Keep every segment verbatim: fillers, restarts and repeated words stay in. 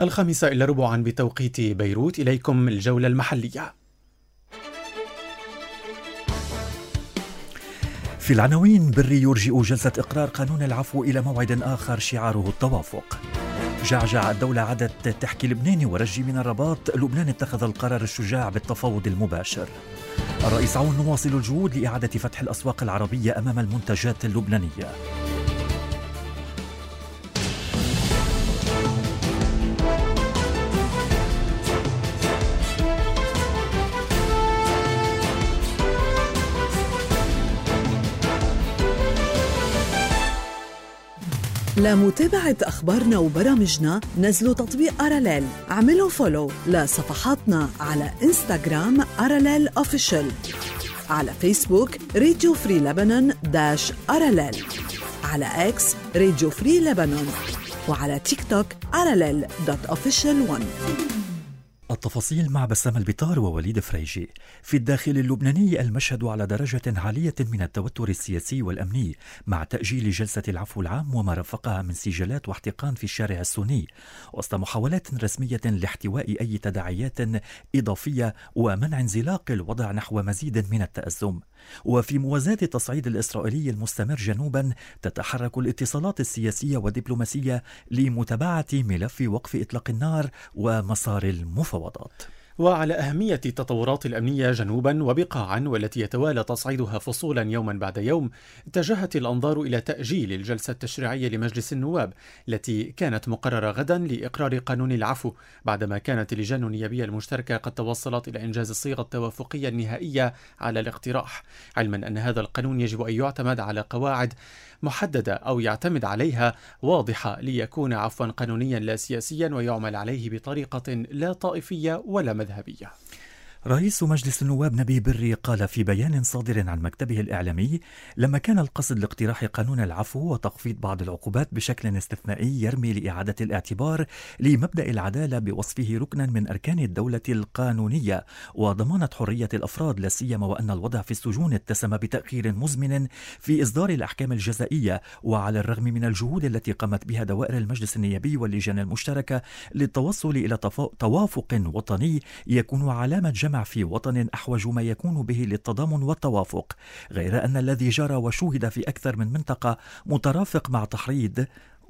الخامسة إلا ربعا بتوقيت بيروت. إليكم الجولة المحلية. في العناوين: بري يرجئ جلسة إقرار قانون العفو إلى موعد آخر شعاره التوافق. جعجع: الدولة عادت تحكي لبنان ورجي من الرباط، لبنان اتخذ القرار الشجاع بالتفاوض المباشر. الرئيس عون: نواصل الجهود لإعادة فتح الأسواق العربية أمام المنتجات اللبنانية. لمتابعة أخبارنا وبرامجنا نزلوا تطبيق أراليل، عملوا فولو لصفحاتنا على إنستغرام أراليل أوفيشل، على فيسبوك راديو فري لبنان داش أراليل، على إكس راديو فري لبنان، وعلى تيك توك أراليل دوت أوفيشل ون. التفاصيل مع بسام البطار ووليد فريجي. في الداخل اللبناني المشهد على درجة عالية من التوتر السياسي والأمني، مع تأجيل جلسة العفو العام وما رافقها من سجالات واحتقان في الشارع السني، وسط محاولات رسمية لاحتواء أي تداعيات إضافية ومنع انزلاق الوضع نحو مزيد من التأزم. وفي موازاة التصعيد الإسرائيلي المستمر جنوبا، تتحرك الاتصالات السياسية والدبلوماسية لمتابعة ملف وقف إطلاق النار ومسار المفاوضات. وعلى أهمية التطورات الأمنية جنوبا وبقاعا والتي يتوالى تصعيدها فصولا يوما بعد يوم، اتجهت الأنظار إلى تأجيل الجلسة التشريعية لمجلس النواب التي كانت مقررة غدا لإقرار قانون العفو، بعدما كانت اللجان النيابية المشتركة قد توصلت إلى إنجاز الصيغة التوافقية النهائية على الاقتراح، علما أن هذا القانون يجب أن يعتمد على قواعد محددة أو يعتمد عليها واضحة ليكون عفوا قانونيا لا سياسيا ويعمل عليه بطريقة لا طائفية ولا مذهبية. رئيس مجلس النواب نبيه بري قال في بيان صادر عن مكتبه الإعلامي: لما كان القصد لاقتراح قانون العفو وتخفيض بعض العقوبات بشكل استثنائي يرمي لإعادة الاعتبار لمبدأ العدالة بوصفه ركنا من أركان الدولة القانونية وضمانة حرية الأفراد، لا سيما وأن الوضع في السجون اتسم بتأخير مزمن في إصدار الأحكام الجزائية، وعلى الرغم من الجهود التي قامت بها دوائر المجلس النيابي واللجان المشتركة للتوصل إلى توافق وطني يكون علامة جمع في وطن أحوج ما يكون به للتضامن والتوافق، غير أن الذي جرى وشوهد في أكثر من منطقة مترافق مع تحريض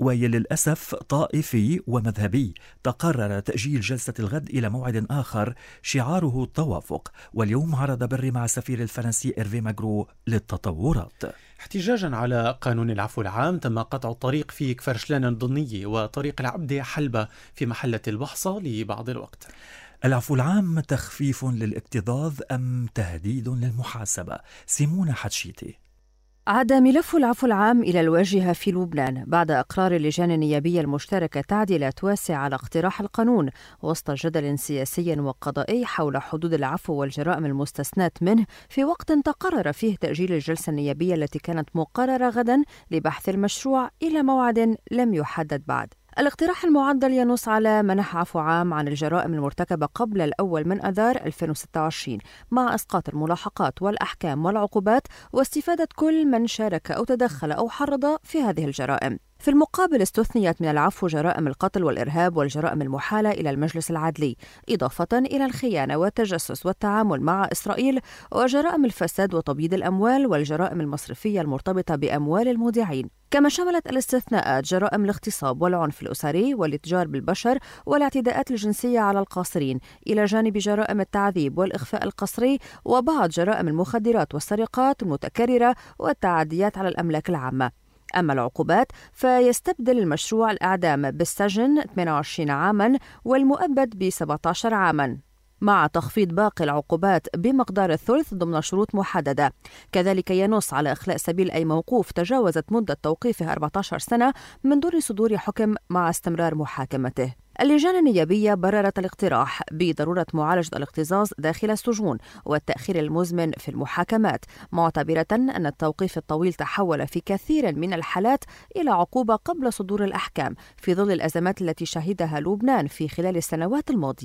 وللأسف طائفي ومذهبي. تقرر تأجيل جلسة الغد إلى موعد آخر شعاره التوافق، واليوم عرض بري مع السفير الفرنسي إيرفي ماغرو للتطورات. احتجاجا على قانون العفو العام، تم قطع الطريق في كفرشلان الضنية وطريق العبد حلبة في محلة البحصة لبعض الوقت. العفو العام تخفيف للاكتظاظ أم تهديد للمحاسبة؟ سيمونة حتشيتي. عاد ملف العفو العام إلى الواجهة في لبنان بعد إقرار اللجان النيابية المشتركة تعديلات واسعة على اقتراح القانون، وسط جدل سياسي وقضائي حول حدود العفو والجرائم المستثناة منه، في وقت تقرر فيه تأجيل الجلسة النيابية التي كانت مقررة غدا لبحث المشروع إلى موعد لم يحدد بعد. الاقتراح المعدل ينص على منح عفو عام عن الجرائم المرتكبة قبل الأول من أذار ألفين وستة وعشرين، مع إسقاط الملاحقات والأحكام والعقوبات واستفادة كل من شارك أو تدخل أو حرض في هذه الجرائم. في المقابل استثنيت من العفو جرائم القتل والإرهاب والجرائم المحالة إلى المجلس العدلي، إضافة إلى الخيانة والتجسس والتعامل مع إسرائيل وجرائم الفساد وتبييض الأموال والجرائم المصرفية المرتبطة بأموال المودعين. كما شملت الاستثناءات جرائم الاغتصاب والعنف الأسري والاتجار بالبشر والاعتداءات الجنسية على القاصرين، إلى جانب جرائم التعذيب والإخفاء القسري وبعض جرائم المخدرات والسرقات المتكررة والتعديات على الأملاك العامة. أما العقوبات فيستبدل المشروع الإعدام بالسجن ثمانية وعشرين عاماً والمؤبد ب سبعة عشر عاماً، مع تخفيض باقي العقوبات بمقدار الثلث ضمن شروط محددة. كذلك ينص على إخلاء سبيل أي موقوف تجاوزت مدة توقيفه أربعة عشر سنة من دون صدور حكم مع استمرار محاكمته. اللجان النيابية بررت الاقتراح بضرورة معالجة الاكتظاظ داخل السجون والتأخير المزمن في المحاكمات، معتبرة أن التوقيف الطويل تحول في كثير من الحالات إلى عقوبة قبل صدور الأحكام في ظل الأزمات التي شهدها لبنان في خلال السنوات الماضية.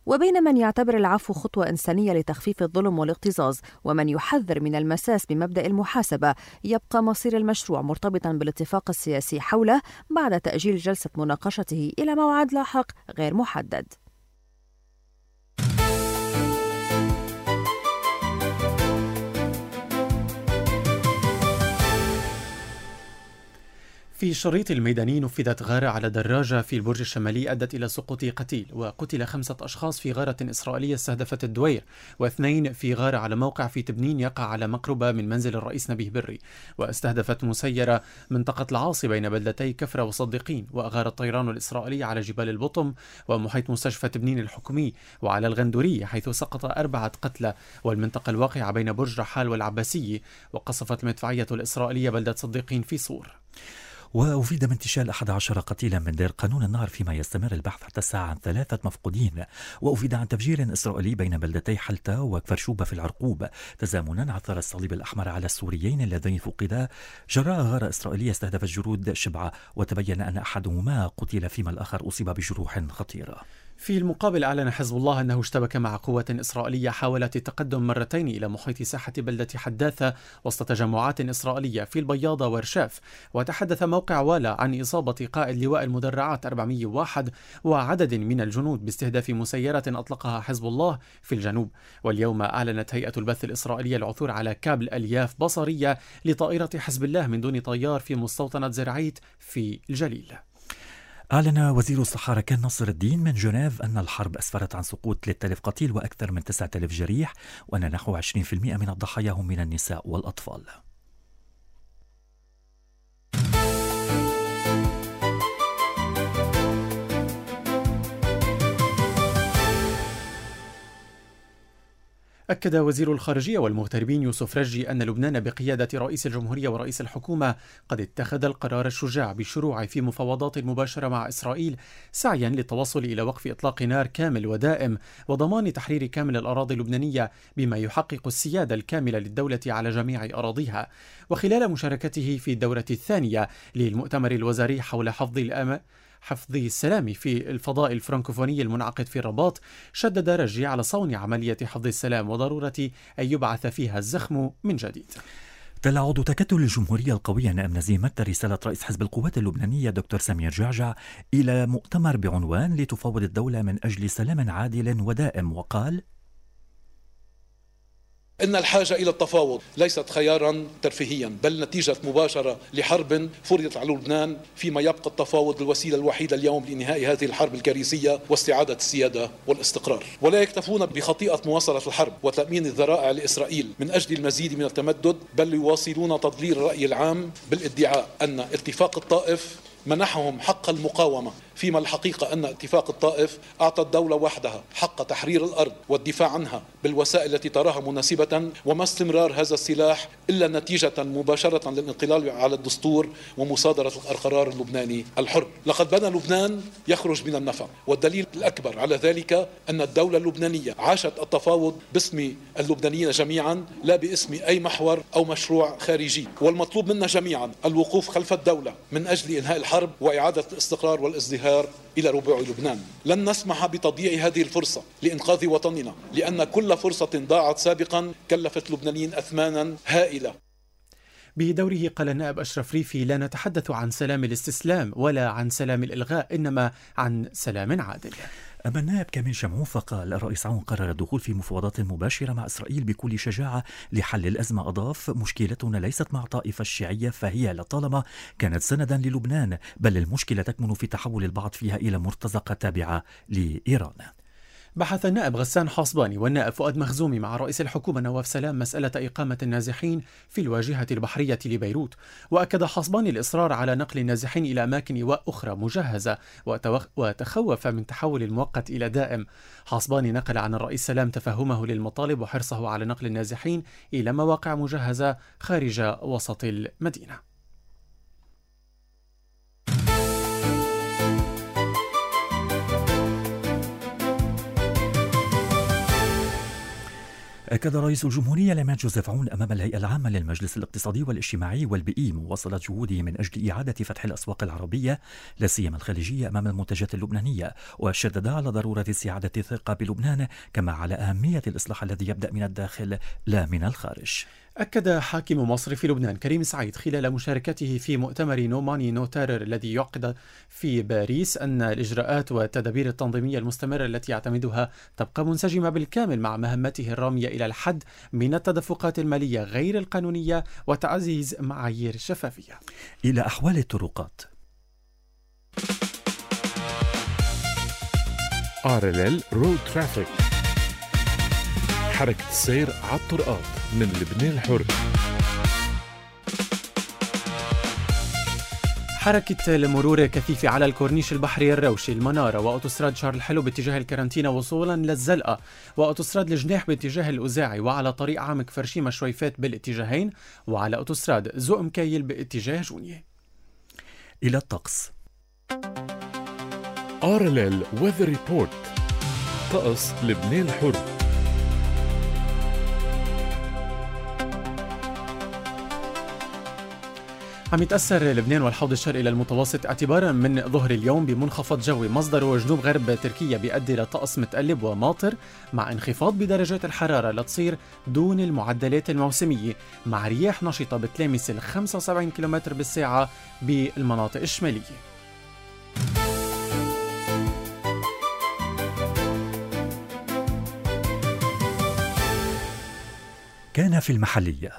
وبين من يعتبر العفو خطوة إنسانية لتخفيف الظلم والاغتظاظ ومن يحذر من المساس بمبدأ المحاسبة، يبقى مصير المشروع مرتبطا بالاتفاق السياسي حوله بعد تأجيل جلسة مناقشته إلى موعد لاحق غير محدد. في شريط الميداني نفذت غارة على دراجة في البرج الشمالي أدت إلى سقوط قتيل، وقتل خمسة أشخاص في غارة إسرائيلية استهدفت الدوير، واثنين في غارة على موقع في تبنين يقع على مقربة من منزل الرئيس نبيه بري، واستهدفت مسيرة منطقة العاصي بين بلدتي كفرة وصديقين، وأغار الطيران الإسرائيلي على جبال البطم ومحيط مستشفى تبنين الحكومي وعلى الغندورية حيث سقط أربعة قتلى، والمنطقة الواقعة بين برج رحال والعباسية، وقصفت المدفعية الإسرائيلية بلدة صديقين في صور. وأفيد من انتشال أحد عشر قتيلا من دير قانون النار، فيما يستمر البحث حتى الساعة عن ثلاثة مفقودين. وأفيد عن تفجير إسرائيلي بين بلدتي حلتا وكفرشوبة في العرقوب، تزامنا عثر الصليب الأحمر على السوريين اللذين فقدا جراء غارة إسرائيلية استهدفت جنود شبعة، وتبين أن أحدهما قتل فيما الآخر أصيب بجروح خطيرة. في المقابل أعلن حزب الله أنه اشتبك مع قوة إسرائيلية حاولت التقدم مرتين إلى محيط ساحة بلدة حداثة وسط تجمعات إسرائيلية في البياضة ورشاف. وتحدث موقع والا عن إصابة قائد لواء المدرعات أربعمئة وواحد وعدد من الجنود باستهداف مسيرة أطلقها حزب الله في الجنوب. واليوم أعلنت هيئة البث الإسرائيلية العثور على كابل ألياف بصرية لطائرة حزب الله من دون طيار في مستوطنة زرعيت في الجليل. أعلن وزير الصحة ركان نصر الدين من جنيف أن الحرب أسفرت عن سقوط ثلاثة آلاف قتيل وأكثر من تسعة آلاف جريح، وأن نحو عشرين بالمئة من الضحايا هم من النساء والأطفال. أكد وزير الخارجية والمغتربين يوسف رجي أن لبنان بقيادة رئيس الجمهورية ورئيس الحكومة قد اتخذ القرار الشجاع بالشروع في مفاوضات مباشرة مع إسرائيل سعيا للتوصل إلى وقف إطلاق نار كامل ودائم وضمان تحرير كامل الأراضي اللبنانية بما يحقق السيادة الكاملة للدولة على جميع أراضيها. وخلال مشاركته في الدورة الثانية للمؤتمر الوزاري حول حفظ الأمن حفظ السلام في الفضاء الفرنكوفوني المنعقد في الرباط، شدد رجي على صون عملية حفظ السلام وضرورة أن يبعث فيها الزخم من جديد. تلا عضو تكتل الجمهورية القوية نائب نزيمة رسالة رئيس حزب القوات اللبنانية دكتور سمير جعجع إلى مؤتمر بعنوان لتفاوض الدولة من أجل سلام عادل ودائم، وقال: إن الحاجة إلى التفاوض ليست خيارا ترفيهيا، بل نتيجة مباشرة لحرب فرضت على لبنان، فيما يبقى التفاوض الوسيلة الوحيدة اليوم لإنهاء هذه الحرب الكارثية واستعادة السيادة والاستقرار. ولا يكتفون بخطيئة مواصلة الحرب وتأمين الذرائع لإسرائيل من أجل المزيد من التمدد، بل يواصلون تضليل الرأي العام بالادعاء أن اتفاق الطائف منحهم حق المقاومة، فيما الحقيقة أن اتفاق الطائف أعطى الدولة وحدها حق تحرير الأرض والدفاع عنها بالوسائل التي تراها مناسبة، وما استمرار هذا السلاح إلا نتيجة مباشرة للانقلاب على الدستور ومصادرة القرار اللبناني الحر. لقد بنى لبنان يخرج من النفق، والدليل الأكبر على ذلك أن الدولة اللبنانية عاشت التفاوض باسم اللبنانيين جميعا، لا باسم أي محور أو مشروع خارجي. والمطلوب منا جميعا الوقوف خلف الدولة من أجل إنهاء الحرب وإعادة الاستقرار والازدهار إلى ربوع لبنان. لن نسمح بتضييع هذه الفرصة لإنقاذ وطننا، لأن كل فرصة ضاعت سابقا كلفت لبنانيين أثمانا هائلة. بدوره قال النائب أشرف ريفي: لا نتحدث عن سلام الاستسلام ولا عن سلام الإلغاء، إنما عن سلام عادل. أما النائب كامل شمعون فقال: الرئيس عون قرر الدخول في مفاوضات مباشرة مع إسرائيل بكل شجاعة لحل الأزمة. أضاف: مشكلتنا ليست مع طائفة الشيعية، فهي لطالما كانت سندا للبنان، بل المشكلة تكمن في تحول البعض فيها إلى مرتزقة تابعة لإيران. بحث النائب غسان حصباني والنائب فؤاد مخزومي مع رئيس الحكومة نواف سلام مسألة إقامة النازحين في الواجهة البحرية لبيروت، وأكد حصباني الإصرار على نقل النازحين إلى أماكن إيواء أخرى مجهزة، وتخوف من تحول المؤقت إلى دائم. حصباني نقل عن الرئيس سلام تفهمه للمطالب وحرصه على نقل النازحين إلى مواقع مجهزة خارج وسط المدينة. أكد رئيس الجمهورية ليمان جوزيف عون أمام الهيئة العامة للمجلس الاقتصادي والاجتماعي والبيئي مواصلة جهوده من أجل إعادة فتح الأسواق العربية لا سيما الخليجية أمام المنتجات اللبنانية، وشدد على ضرورة استعادة الثقة بلبنان كما على أهمية الإصلاح الذي يبدأ من الداخل لا من الخارج. أكد حاكم مصر في لبنان كريم سعيد خلال مشاركته في مؤتمر نو ماني نو تيرر الذي يعقد في باريس أن الإجراءات والتدابير التنظيمية المستمرة التي يعتمدها تبقى منسجمة بالكامل مع مهمته الرامية إلى الحد من التدفقات المالية غير القانونية وتعزيز معايير الشفافية. إلى أحوال الطرقات. آرلل رود ترافيك، حركة السير على الطرقات من لبنان الحر. حركة المرور كثيفة على الكورنيش البحري الروشي، المنارة، وأوتوستراد شارل الحلو باتجاه الكرنتينة وصولا للزلقة، وأوتوستراد الجناح باتجاه الأزاعي، وعلى طريق عام كفرشيمة شويفات بالاتجاهين، وعلى أوتوستراد زوق مكايل باتجاه جونية. إلى الطقس. آرلل ويذر ريبورت، طقس لبنان الحر. عم يتأثر لبنان والحوض الشرقي إلى المتوسط اعتبارا من ظهر اليوم بمنخفض جوي مصدره جنوب غرب تركيا بيؤدي لطقس متقلب وماطر مع انخفاض بدرجات الحرارة لتصير دون المعدلات الموسمية، مع رياح نشطة بتلامس ال خمسة وسبعين كيلومتر بالساعة بالمناطق الشمالية. كان في المحلية.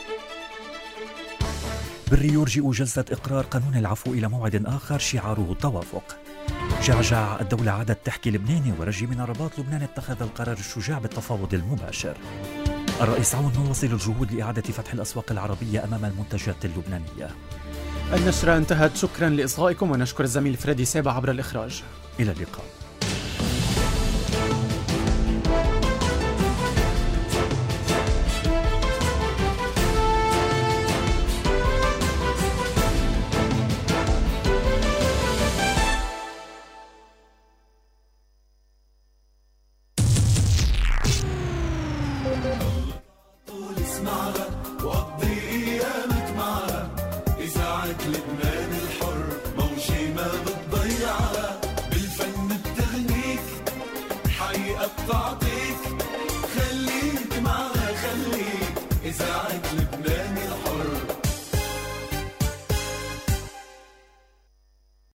بري يرجئ جلسة إقرار قانون العفو إلى موعد آخر شعاره التوافق. جعجع، الدولة عادت تحكي لبناني، ورجي من الرباط لبنان اتخذ القرار الشجاع بالتفاوض المباشر. الرئيس عون نواصل الجهود لإعادة فتح الأسواق العربية أمام المنتجات اللبنانية. النشرة انتهت، شكرا لإصغائكم ونشكر الزميل فريدي سابع عبر الإخراج. إلى اللقاء. لبنان الحر موجة ما بتضيعها، بالفن بتغنيك حقيقة بتعطيك، خليك معها خليك إذاعة